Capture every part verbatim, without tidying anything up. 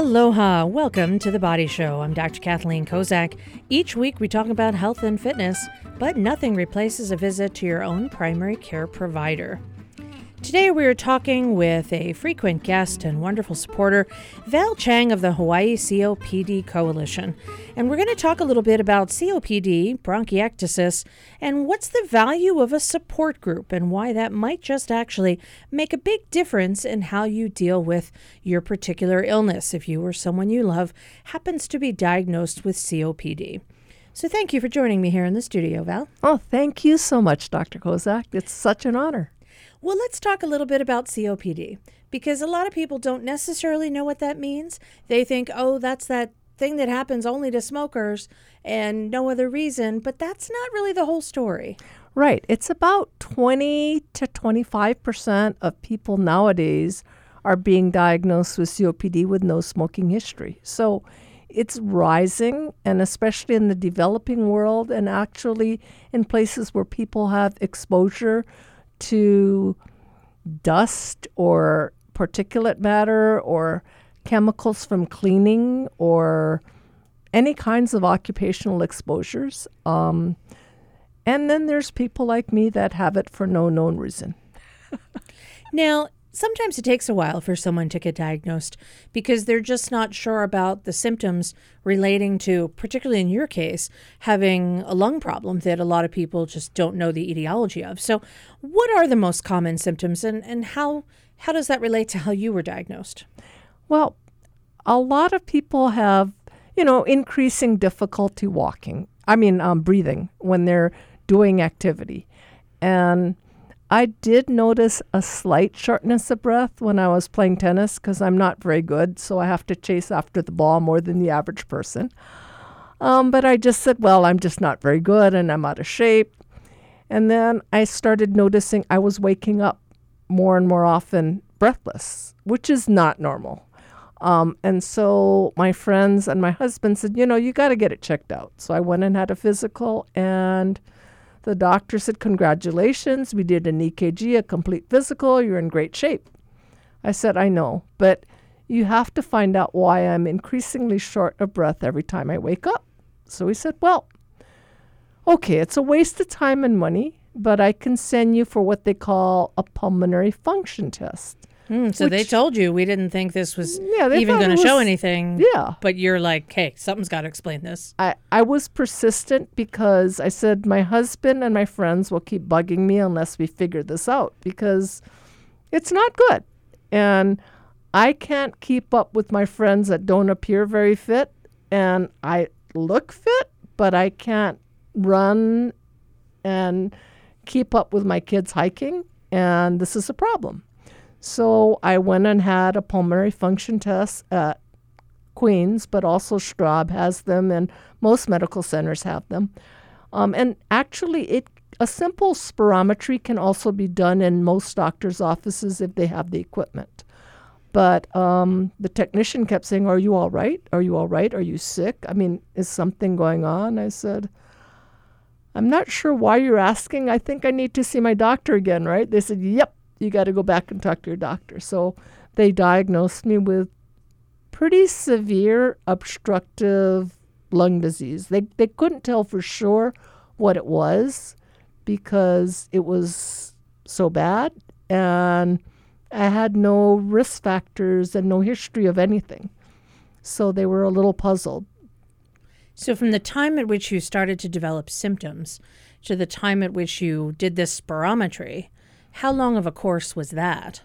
Aloha! Welcome to The Body Show. I'm Doctor Kathleen Kozak. Each week we talk about health and fitness, but nothing replaces a visit to your own primary care provider. Today we are talking with a frequent guest and wonderful supporter, Val Chang of the Hawaii C O P D Coalition. And we're going to talk a little bit about C O P D, bronchiectasis, and what's the value of a support group and why that might just actually make a big difference in how you deal with your particular illness if you or someone you love happens to be diagnosed with C O P D. So thank you for joining me here in the studio, Val. Oh, thank you so much, Doctor Kozak. It's such an honor. Well, let's talk a little bit about C O P D, because a lot of people don't necessarily know what that means. They think, oh, that's that thing that happens only to smokers and no other reason, but that's not really the whole story. Right. It's about twenty to twenty-five percent of people nowadays are being diagnosed with C O P D with no smoking history. So it's rising, and especially in the developing world and actually in places where people have exposure to dust or particulate matter or chemicals from cleaning or any kinds of occupational exposures. Um, and then there's people like me that have it for no known reason. Now, sometimes it takes a while for someone to get diagnosed because they're just not sure about the symptoms relating to, particularly in your case, having a lung problem that a lot of people just don't know the etiology of. So what are the most common symptoms, and, and how, how does that relate to how you were diagnosed? Well, a lot of people have, you know, increasing difficulty walking. I mean, um, breathing when they're doing activity. And I did notice a slight shortness of breath when I was playing tennis because I'm not very good, so I have to chase after the ball more than the average person. Um, but I just said, well, I'm just not very good and I'm out of shape. And then I started noticing I was waking up more and more often breathless, which is not normal. Um, and so my friends and my husband said, you know, you got to get it checked out. So I went and had a physical, and the doctor said, congratulations, we did an E K G, a complete physical, you're in great shape. I said, I know, but you have to find out why I'm increasingly short of breath every time I wake up. So he said, well, okay, it's a waste of time and money, but I can send you for what they call a pulmonary function test. Mm, so which, they told you we didn't think this was yeah, even going to show anything. Yeah. But you're like, hey, something's got to explain this. I, I was persistent because I said my husband and my friends will keep bugging me unless we figure this out because it's not good. And I can't keep up with my friends that don't appear very fit. And I look fit, but I can't run and keep up with my kids hiking. And this is a problem. So I went and had a pulmonary function test at Queens, but also Straub has them, and most medical centers have them. Um, and actually, it a simple spirometry can also be done in most doctors' offices if they have the equipment. But um, the technician kept saying, are you all right? Are you all right? Are you sick? I mean, is something going on? I said, I'm not sure why you're asking. I think I need to see my doctor again, right? They said, yep. You got to go back and talk to your doctor. So they diagnosed me with pretty severe obstructive lung disease. They they couldn't tell for sure what it was because it was so bad, and I had no risk factors and no history of anything. So they were a little puzzled. So from the time at which you started to develop symptoms to the time at which you did this spirometry, how long of a course was that?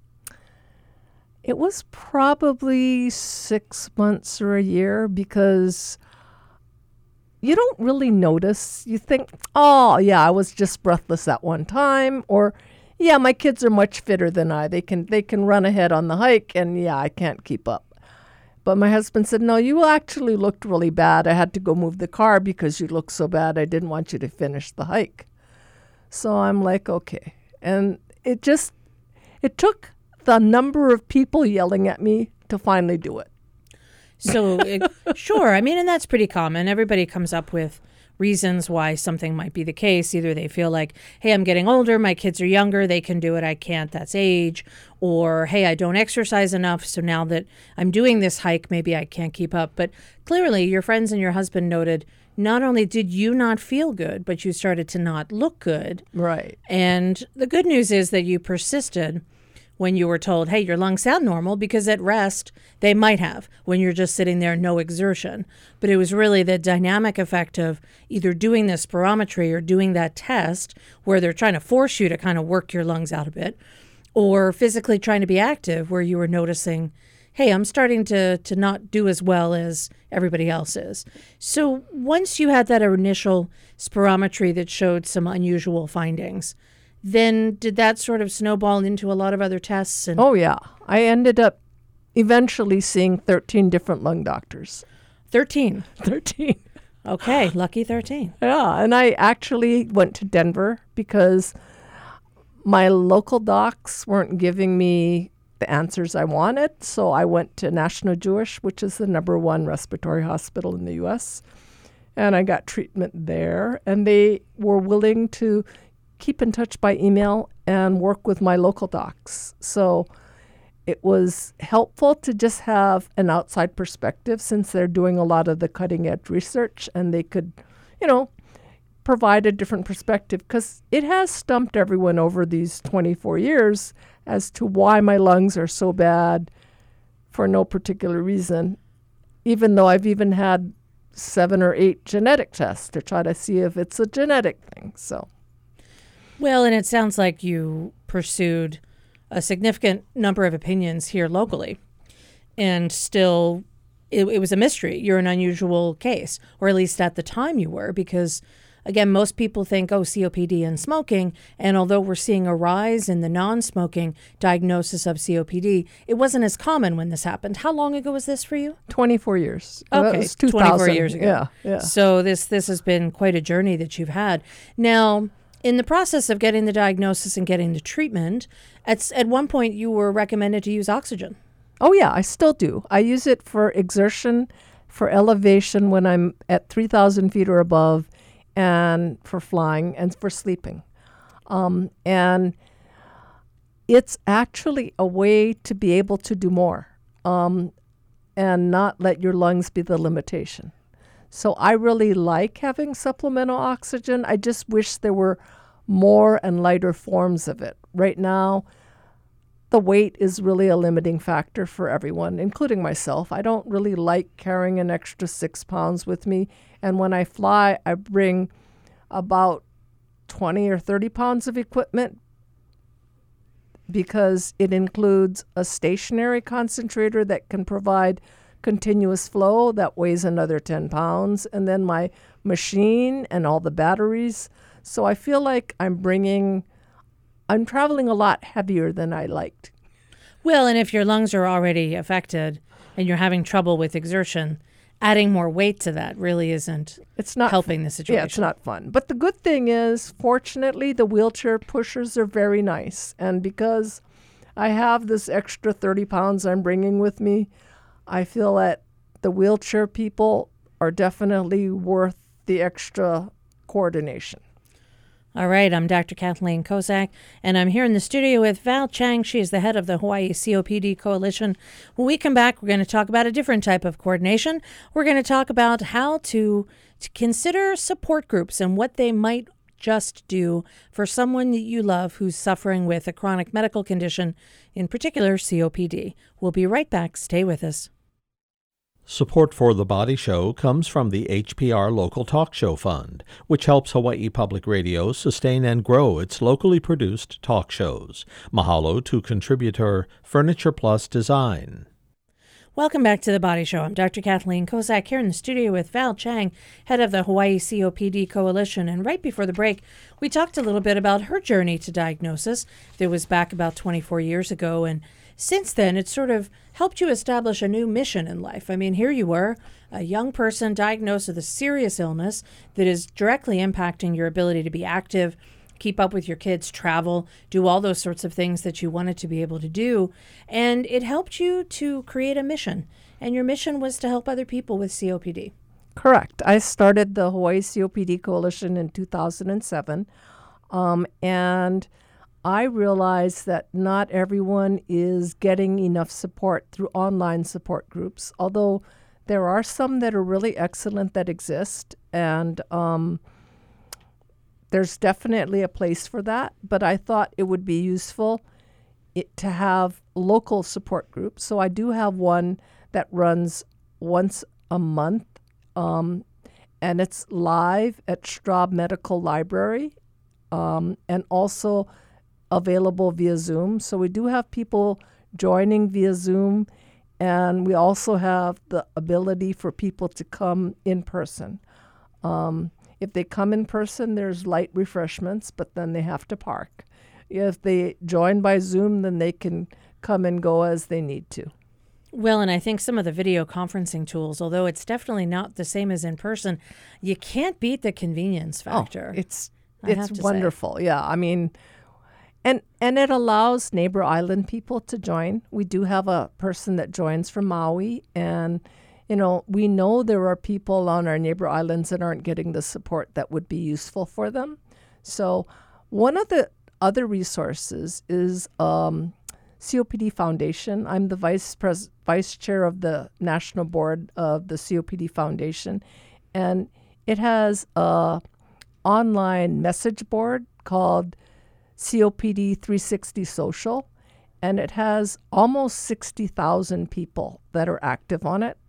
It was probably six months or a year because you don't really notice. You think, oh, yeah, I was just breathless at one time. Or, yeah, my kids are much fitter than I. They can they can run ahead on the hike, and, yeah, I can't keep up. But my husband said, no, you actually looked really bad. I had to go move the car because you looked so bad. I didn't want you to finish the hike. So I'm like, okay. And it just, it took the number of people yelling at me to finally do it. So, it, sure. I mean, and that's pretty common. Everybody comes up with reasons why something might be the case. Either they feel like, hey, I'm getting older, my kids are younger, they can do it, I can't, that's age. Or, hey, I don't exercise enough, so now that I'm doing this hike, maybe I can't keep up. But clearly, your friends and your husband noted not only did you not feel good, but you started to not look good. Right. And the good news is that you persisted when you were told, hey, your lungs sound normal, because at rest, they might have, when you're just sitting there, no exertion. But it was really the dynamic effect of either doing the spirometry or doing that test where they're trying to force you to kind of work your lungs out a bit, or physically trying to be active where you were noticing, hey, I'm starting to, to not do as well as everybody else is. So once you had that initial spirometry that showed some unusual findings, then did that sort of snowball into a lot of other tests? And oh, yeah. I ended up eventually seeing thirteen different lung doctors. thirteen? thirteen. Okay, lucky thirteen. Yeah, and I actually went to Denver because my local docs weren't giving me the answers I wanted, so I went to National Jewish, which is the number one respiratory hospital in the U S, and I got treatment there, and they were willing to keep in touch by email and work with my local docs. So it was helpful to just have an outside perspective since they're doing a lot of the cutting edge research, and they could, you know, provide a different perspective, because it has stumped everyone over these twenty-four years as to why my lungs are so bad for no particular reason, even though I've even had seven or eight genetic tests to try to see if it's a genetic thing. So. Well, and it sounds like you pursued a significant number of opinions here locally, and still it, it was a mystery. You're an unusual case, or at least at the time you were, because, again, most people think, oh, C O P D and smoking, and although we're seeing a rise in the non-smoking diagnosis of C O P D, it wasn't as common when this happened. How long ago was this for you? twenty-four years. Okay, It was two thousand. twenty-four years ago. Yeah, yeah. So this this has been quite a journey that you've had. Now, in the process of getting the diagnosis and getting the treatment, at, at one point you were recommended to use oxygen. Oh, yeah, I still do. I use it for exertion, for elevation when I'm at three thousand feet or above, and for flying and for sleeping. Um, and it's actually a way to be able to do more um, and not let your lungs be the limitation. So I really like having supplemental oxygen. I just wish there were more and lighter forms of it. Right now, the weight is really a limiting factor for everyone, including myself. I don't really like carrying an extra six pounds with me. And when I fly, I bring about twenty or thirty pounds of equipment because it includes a stationary concentrator that can provide continuous flow that weighs another ten pounds, and then my machine and all the batteries. So I feel like I'm bringing, I'm traveling a lot heavier than I liked. Well, and if your lungs are already affected and you're having trouble with exertion, adding more weight to that really isn't it's not helping the situation. Yeah, it's not fun. But the good thing is, fortunately, the wheelchair pushers are very nice. And because I have this extra thirty pounds I'm bringing with me, I feel that the wheelchair people are definitely worth the extra coordination. All right, I'm Doctor Kathleen Kozak, and I'm here in the studio with Val Chang. She is the head of the Hawaii C O P D Coalition. When we come back, we're going to talk about a different type of coordination. We're going to talk about how to, to consider support groups and what they might just do for someone that you love who's suffering with a chronic medical condition, in particular C O P D. We'll be right back. Stay with us. Support for The Body Show comes from the H P R Local Talk Show Fund, which helps Hawaii Public Radio sustain and grow its locally produced talk shows. Mahalo to contributor Furniture Plus Design. Welcome back to The Body Show. I'm Doctor Kathleen Kozak here in the studio with Val Chang, head of the Hawaii C O P D Coalition. And right before the break, we talked a little bit about her journey to diagnosis. That was back about twenty-four years ago, and since then, it's sort of helped you establish a new mission in life. I mean, here you were, a young person diagnosed with a serious illness that is directly impacting your ability to be active, keep up with your kids, travel, do all those sorts of things that you wanted to be able to do. And it helped you to create a mission. And your mission was to help other people with C O P D. Correct. I started the Hawaii C O P D Coalition in two thousand seven, um, and I realized that not everyone is getting enough support through online support groups, although there are some that are really excellent that exist, and um, there's definitely a place for that, but I thought it would be useful it, to have local support groups. So I do have one that runs once a month, um, and it's live at Straub Medical Library, um, and also available via Zoom. So we do have people joining via Zoom, and we also have the ability for people to come in person. Um, if they come in person, there's light refreshments, but then they have to park. If they join by Zoom, then they can come and go as they need to. Well, and I think some of the video conferencing tools, although it's definitely not the same as in person, you can't beat the convenience factor. Oh, it's I have it's to wonderful. Yeah, I mean, and and it allows neighbor island people to join. We do have a person that joins from Maui, and you know we know there are people on our neighbor islands that aren't getting the support that would be useful for them. So one of the other resources is um, C O P D Foundation. I'm the vice pres- vice chair of the national board of the C O P D Foundation, and it has a online message board called C O P D three sixty Social, and it has almost sixty thousand people that are active on it,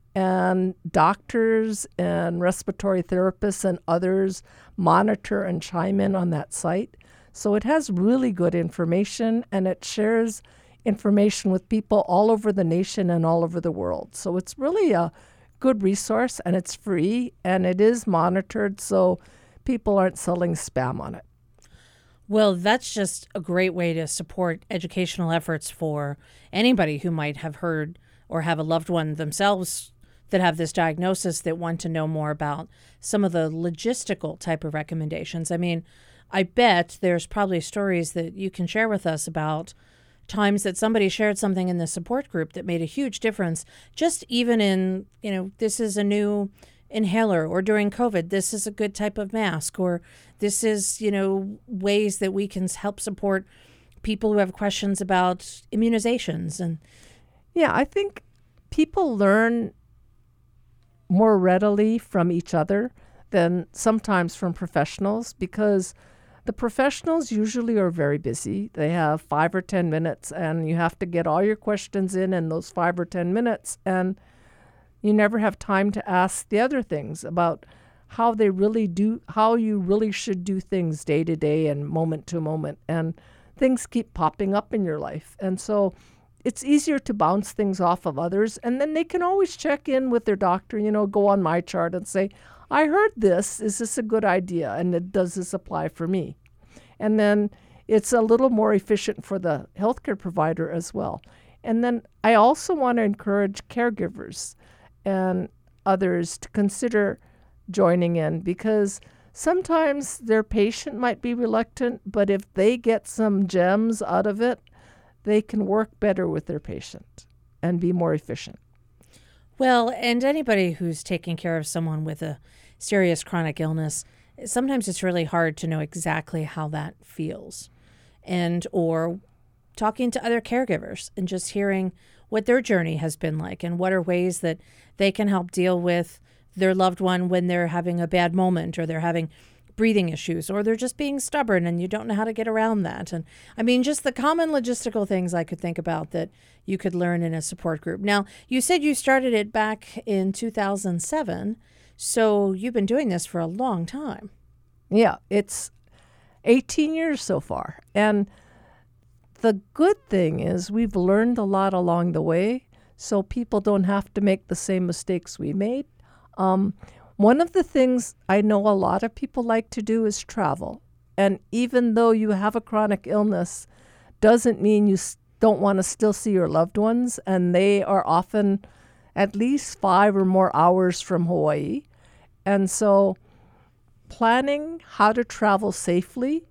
and doctors and respiratory therapists and others monitor and chime in on that site. So it has really good information, and it shares information with people all over the nation and all over the world. So it's really a good resource, and it's free, and it is monitored, so people aren't selling spam on it. Well, that's just a great way to support educational efforts for anybody who might have heard or have a loved one themselves that have this diagnosis that want to know more about some of the logistical type of recommendations. I mean, I bet there's probably stories that you can share with us about times that somebody shared something in the support group that made a huge difference, just even in, you know, this is a new inhaler, or during COVID, this is a good type of mask, or this is, you know, ways that we can help support people who have questions about immunizations. And yeah, I think people learn more readily from each other than sometimes from professionals, because the professionals usually are very busy. They have five or ten minutes, and you have to get all your questions in in those five or ten minutes, and you never have time to ask the other things about how they really do, how you really should do things day to day and moment to moment. And things keep popping up in your life. And so it's easier to bounce things off of others. And then they can always check in with their doctor, you know, go on My Chart and say, I heard this. Is this a good idea? And does this apply for me? And then it's a little more efficient for the healthcare provider as well. And then I also want to encourage caregivers and others to consider joining in, because sometimes their patient might be reluctant, but if they get some gems out of it, they can work better with their patient and be more efficient. Well, and anybody who's taking care of someone with a serious chronic illness, sometimes it's really hard to know exactly how that feels. And or talking to other caregivers and just hearing what their journey has been like and what are ways that they can help deal with their loved one when they're having a bad moment, or they're having breathing issues, or they're just being stubborn and you don't know how to get around that. And I mean, just the common logistical things I could think about that you could learn in a support group. Now, you said you started it back in two thousand seven, so you've been doing this for a long time. Yeah, it's eighteen years so far. And the good thing is we've learned a lot along the way, so people don't have to make the same mistakes we made. Um, one of the things I know a lot of people like to do is travel. And even though you have a chronic illness, doesn't mean you s- don't want to still see your loved ones. And they are often at least five or more hours from Hawaii. And so planning how to travel safely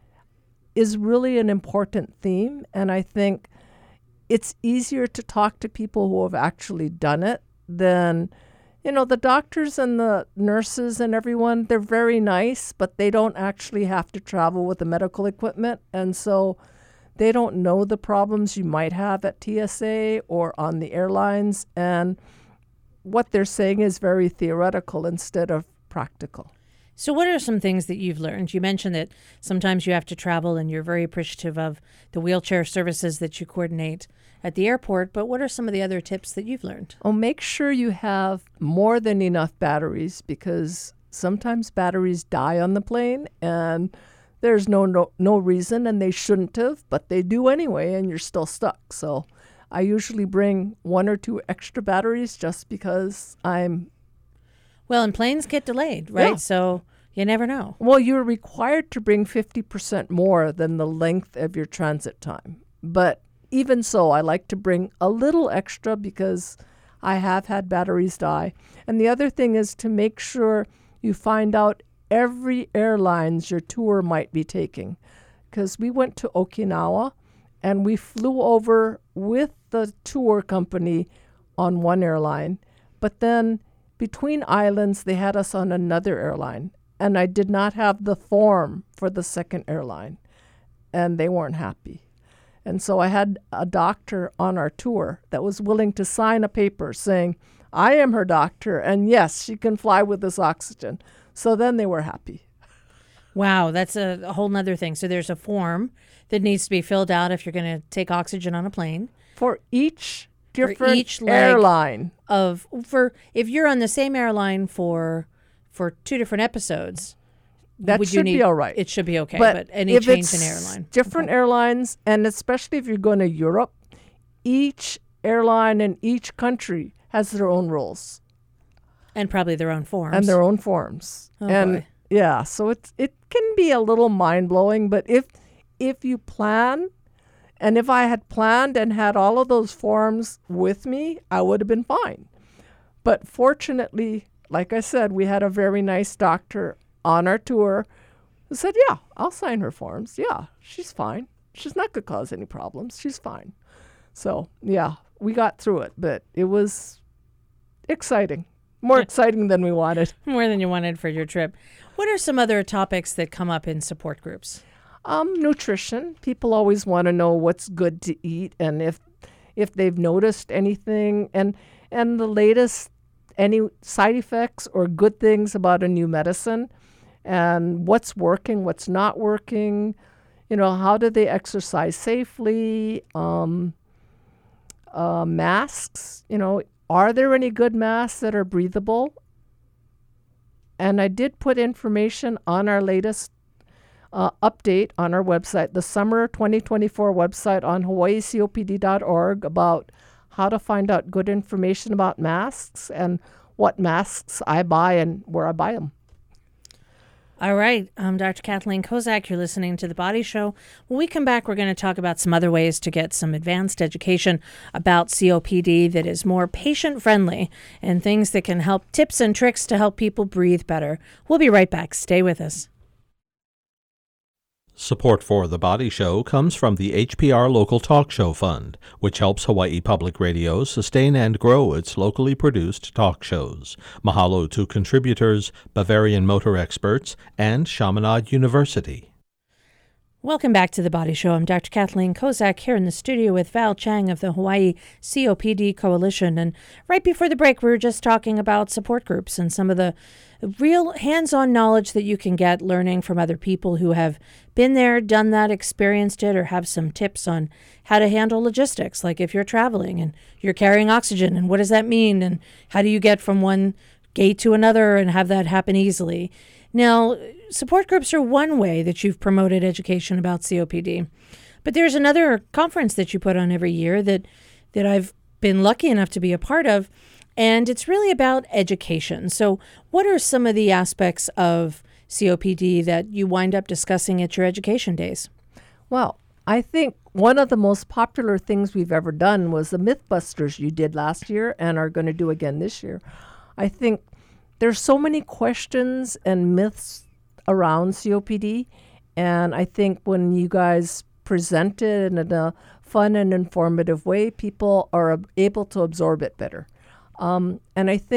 is really an important theme. And I think it's easier to talk to people who have actually done it than, you know, the doctors and the nurses and everyone, they're very nice, but they don't actually have to travel with the medical equipment. And so they don't know the problems you might have at T S A or on the airlines. And what they're saying is very theoretical instead of practical. So what are some things that you've learned? You mentioned that sometimes you have to travel and you're very appreciative of the wheelchair services that you coordinate at the airport, but what are some of the other tips that you've learned? Oh, make sure you have more than enough batteries, because sometimes batteries die on the plane and there's no, no, no reason, and they shouldn't have, but they do anyway, and you're still stuck. So I usually bring one or two extra batteries just because I'm... Well, and planes get delayed, right? Yeah. So you never know. Well, you're required to bring fifty percent more than the length of your transit time. But even so, I like to bring a little extra because I have had batteries die. And the other thing is to make sure you find out every airlines your tour might be taking. Because we went to Okinawa and we flew over with the tour company on one airline, but then between islands, they had us on another airline, and I did not have the form for the second airline, and they weren't happy. And so I had a doctor on our tour that was willing to sign a paper saying, I am her doctor, and yes, she can fly with this oxygen. So then they were happy. Wow, that's a, a whole nother thing. So there's a form that needs to be filled out if you're going to take oxygen on a plane. For each different for each leg airline. Of for if you're on the same airline for for two different episodes, that would should you need, be all right. It should be okay. But, but any if change it's in airline, different okay. airlines, and especially if you're going to Europe, each airline in each country has their own rules and probably their own forms and their own forms. Oh, and boy. yeah, so it's it can be a little mind blowing. But if if you plan. And if I had planned and had all of those forms with me, I would have been fine. But fortunately, like I said, we had a very nice doctor on our tour who said, yeah, I'll sign her forms. Yeah, she's fine. She's not going to cause any problems. She's fine. So, yeah, we got through it. But it was exciting. More exciting than we wanted. More than you wanted for your trip. What are some other topics that come up in support groups? Um, nutrition. People always want to know what's good to eat and if if they've noticed anything and and the latest any side effects or good things about a new medicine and what's working, what's not working. You know, how do they exercise safely? Um, uh, masks. You know, are there any good masks that are breathable? And I did put information on our latest Uh, update on our website, the summer twenty twenty-four website on hawaii C O P D dot org, about how to find out good information about masks and what masks I buy and where I buy them. All right. I'm Doctor Kathleen Kozak. You're listening to The Body Show. When we come back, we're going to talk about some other ways to get some advanced education about C O P D that is more patient-friendly and things that can help, tips and tricks to help people breathe better. We'll be right back. Stay with us. Support for The Body Show comes from the H P R Local Talk Show Fund, which helps Hawaii Public Radio sustain and grow its locally produced talk shows. Mahalo to contributors, Bavarian Motor Experts, and Chaminade University. Welcome back to The Body Show. I'm Doctor Kathleen Kozak here in the studio with Val Chang of the Hawaii C O P D Coalition. And right before the break, we were just talking about support groups and some of the real hands-on knowledge that you can get learning from other people who have been there, done that, experienced it, or have some tips on how to handle logistics. Like if you're traveling and you're carrying oxygen, and what does that mean? And how do you get from one gate to another and have that happen easily? Now, support groups are one way that you've promoted education about C O P D. But there's another conference that you put on every year that, that I've been lucky enough to be a part of, and it's really about education. So what are some of the aspects of C O P D that you wind up discussing at your education days? Well, I think one of the most popular things we've ever done was the Mythbusters you did last year and are going to do again this year. I think there's so many questions and myths around C O P D, and I think when you guys present it in a fun and informative way, people are able to absorb it better. Um, and I think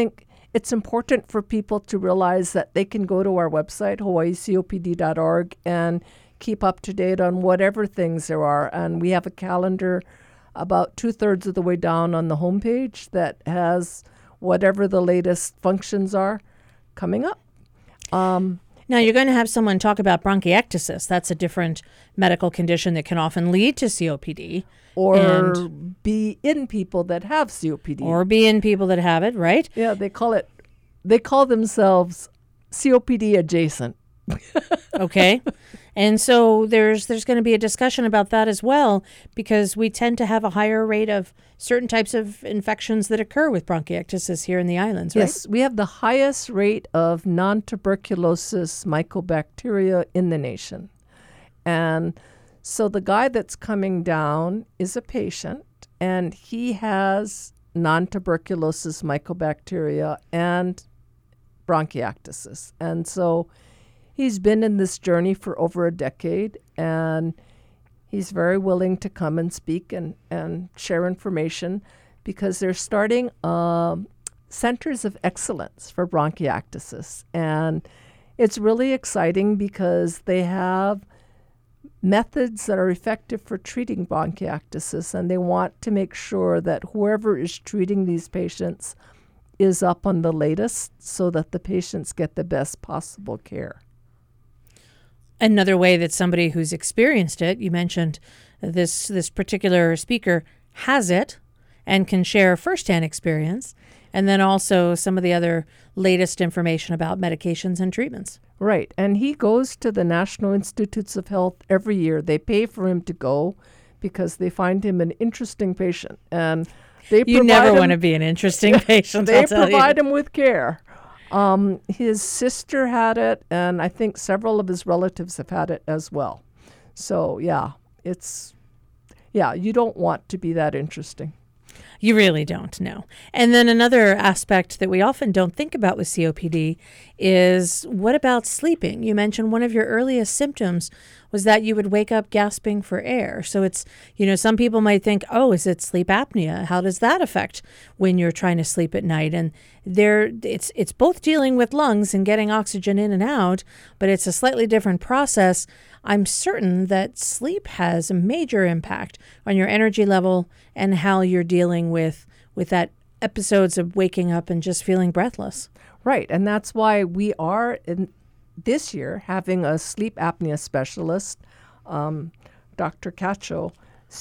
it's important for people to realize that they can go to our website, hawaii c o p d dot org, and keep up to date on whatever things there are. And we have a calendar about two-thirds of the way down on the homepage that has whatever the latest functions are coming up. Um, Now, you're going to have someone talk about bronchiectasis. That's a different medical condition that can often lead to C O P D. or And- be in people that have C O P D. Or be in people that have it, right? yeah, they call it, they call themselves C O P D adjacent. Okay. And so there's there's going to be a discussion about that as well, because we tend to have a higher rate of certain types of infections that occur with bronchiectasis here in the islands, right? Yes, we have the highest rate of non-tuberculosis mycobacteria in the nation. And so the guy that's coming down is a patient, and he has non-tuberculosis mycobacteria and bronchiectasis. And so he's been in this journey for over a decade, and he's very willing to come and speak and, and share information, because they're starting um, centers of excellence for bronchiectasis. And it's really exciting because they have methods that are effective for treating bronchiectasis, and they want to make sure that whoever is treating these patients is up on the latest so that the patients get the best possible care. Another way that somebody who's experienced it, you mentioned this this particular speaker has it and can share firsthand experience, and then also some of the other latest information about medications and treatments. Right. And he goes to the National Institutes of Health every year. They pay for him to go because they find him an interesting patient. And they You provide never him, want to be an interesting patient, they I'll tell provide you. him with care. Um, his sister had it, and I think several of his relatives have had it as well. So, yeah, it's, yeah, you don't want to be that interesting. You really don't, no. And then another aspect that we often don't think about with C O P D is, what about sleeping? You mentioned one of your earliest symptoms was that you would wake up gasping for air. So it's, you know, some people might think, oh, is it sleep apnea? How does that affect when you're trying to sleep at night? And there, it's it's both dealing with lungs and getting oxygen in and out, but it's a slightly different process. I'm certain that sleep has a major impact on your energy level and how you're dealing with with that episodes of waking up and just feeling breathless. Right, and that's why we are in this year having a sleep apnea specialist, um, Doctor Cacho,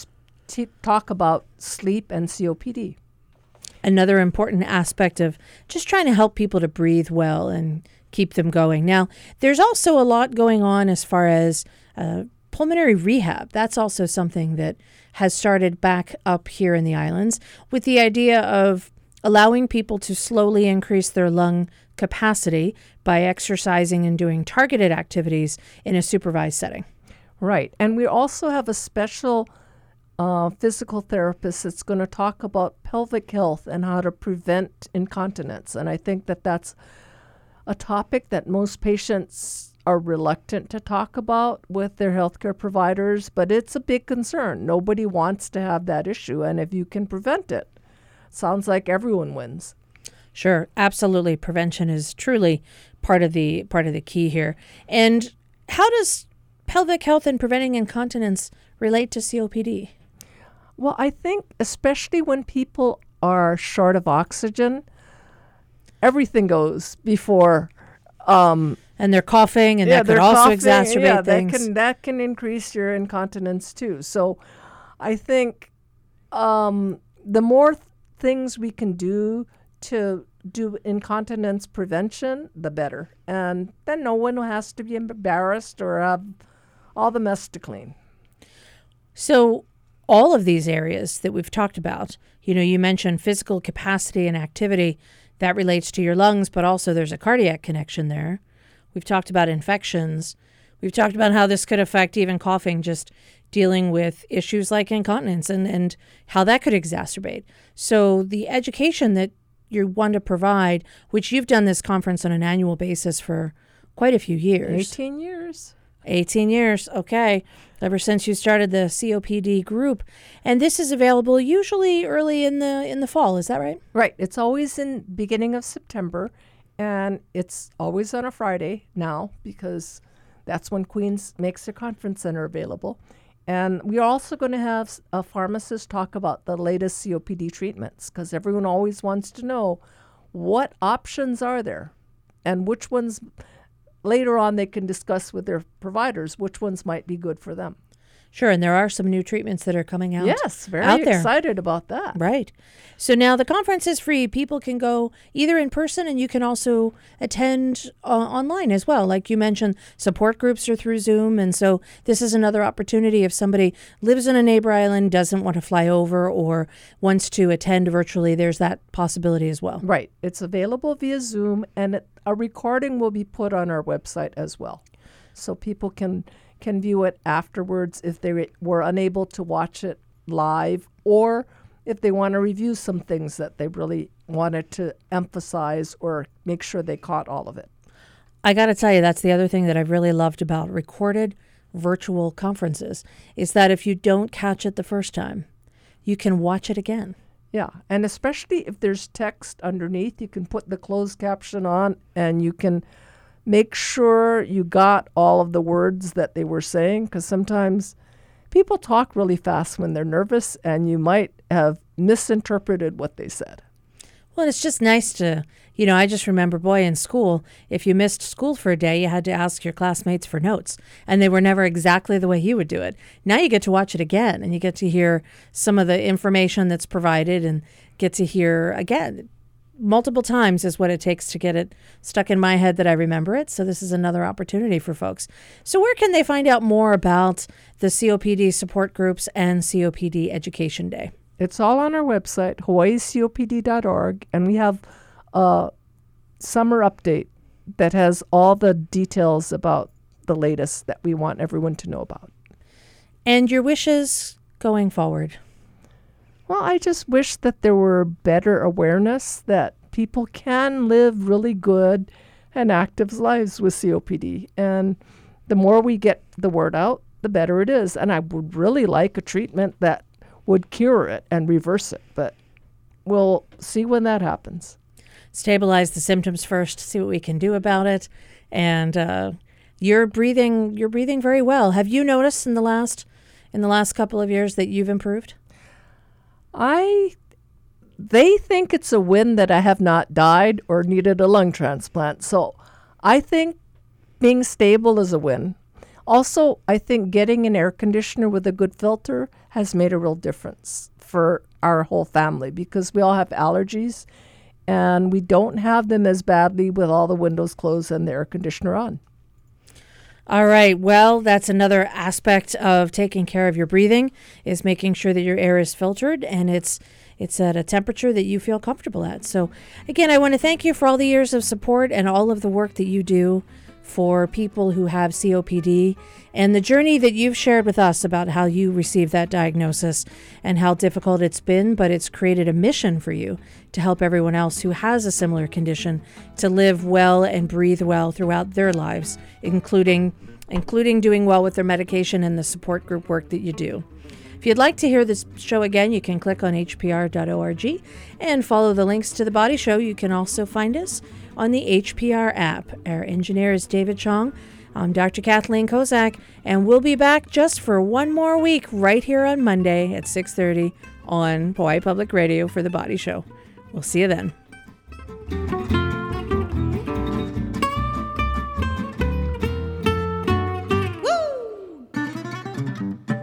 t- talk about sleep and C O P D. Another important aspect of just trying to help people to breathe well and keep them going. Now, there's also a lot going on as far as uh, pulmonary rehab. That's also something that has started back up here in the islands, with the idea of allowing people to slowly increase their lung capacity by exercising and doing targeted activities in a supervised setting. Right, and we also have a special uh, physical therapist that's going to talk about pelvic health and how to prevent incontinence. And I think that that's a topic that most patients are reluctant to talk about with their healthcare providers, but it's a big concern. Nobody wants to have that issue, and if you can prevent it, sounds like everyone wins. Sure, absolutely. Prevention is truly part of the part of the key here. And how does pelvic health and preventing incontinence relate to C O P D? Well, I think especially when people are short of oxygen, everything goes before. Um, And they're coughing, and yeah, that could they're also coughing, exacerbate yeah, things. That can that can increase your incontinence too. So, I think um, the more th- things we can do to do incontinence prevention, the better. And then no one has to be embarrassed or have all the mess to clean. So all of these areas that we've talked about, you know, you mentioned physical capacity and activity that relates to your lungs, but also there's a cardiac connection there. We've talked about infections. We've talked about how this could affect even coughing, just dealing with issues like incontinence and, and how that could exacerbate. So the education that you want to provide, which you've done this conference on an annual basis for quite a few years. eighteen years. eighteen years. Okay. Ever since you started the C O P D group. And this is available usually early in the in the fall. Is that right? Right. It's always in beginning of September, and it's always on a Friday now because that's when Queens makes their conference center available. And we are also going to have a pharmacist talk about the latest C O P D treatments because everyone always wants to know what options are there and which ones later on they can discuss with their providers which ones might be good for them. Sure, and there are some new treatments that are coming out. Yes, very out there. Excited about that. Right. So now the conference is free. People can go either in person, and you can also attend uh, online as well. Like you mentioned, support groups are through Zoom, and so this is another opportunity if somebody lives in a neighbor island, doesn't want to fly over, or wants to attend virtually, there's that possibility as well. Right. It's available via Zoom, and it, a recording will be put on our website as well. So people can can view it afterwards if they re- were unable to watch it live, or if they want to review some things that they really wanted to emphasize or make sure they caught all of it. I got to tell you, that's the other thing that I've really loved about recorded virtual conferences is that if you don't catch it the first time, you can watch it again. Yeah, and especially if there's text underneath, you can put the closed caption on and you can make sure you got all of the words that they were saying, because sometimes people talk really fast when they're nervous, and you might have misinterpreted what they said. Well, it's just nice to, you know, I just remember, boy, in school, if you missed school for a day, you had to ask your classmates for notes, and they were never exactly the way you would do it. Now you get to watch it again, and you get to hear some of the information that's provided and get to hear, again, multiple times is what it takes to get it stuck in my head that I remember it. So this is another opportunity for folks. So where can they find out more about the C O P D support groups and C O P D Education Day? It's all on our website, hawaii c o p d dot org, and we have a summer update that has all the details about the latest that we want everyone to know about. And your wishes going forward? Well, I just wish that there were better awareness that people can live really good and active lives with C O P D. And the more we get the word out, the better it is. And I would really like a treatment that would cure it and reverse it. But we'll see when that happens. Stabilize the symptoms first, see what we can do about it. And uh, you're breathing you're breathing very well. Have you noticed in the last in the last couple of years that you've improved? I, they think it's a win that I have not died or needed a lung transplant. So I think being stable is a win. Also, I think getting an air conditioner with a good filter has made a real difference for our whole family because we all have allergies and we don't have them as badly with all the windows closed and the air conditioner on. All right. Well, that's another aspect of taking care of your breathing is making sure that your air is filtered and it's it's at a temperature that you feel comfortable at. So, again, I want to thank you for all the years of support and all of the work that you do for people who have C O P D and the journey that you've shared with us about how you received that diagnosis and how difficult it's been, but it's created a mission for you to help everyone else who has a similar condition to live well and breathe well throughout their lives, including including doing well with their medication and the support group work that you do. If you'd like to hear this show again, you can click on h p r dot org and follow the links to The Body Show. You can also find us on the H P R app. Our engineer is David Chong. I'm Doctor Kathleen Kozak, and we'll be back just for one more week right here on Monday at six thirty on Hawaii Public Radio for The Body Show. We'll see you then. Woo!